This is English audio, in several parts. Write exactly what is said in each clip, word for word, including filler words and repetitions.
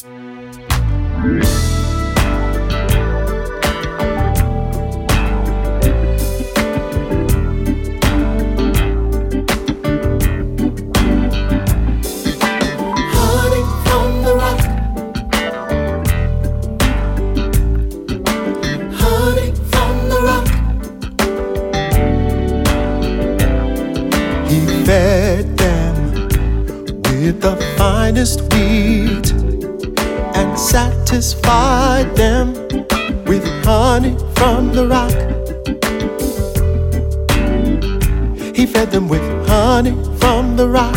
Fed them with the finest wheat and satisfied them with honey from the rock. He fed them with honey from the rock.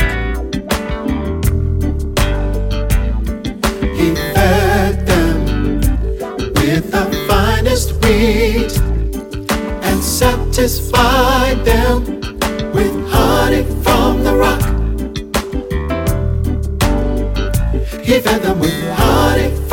He fed them with the finest wheat and satisfied them with honey from the rock. He fed them with honey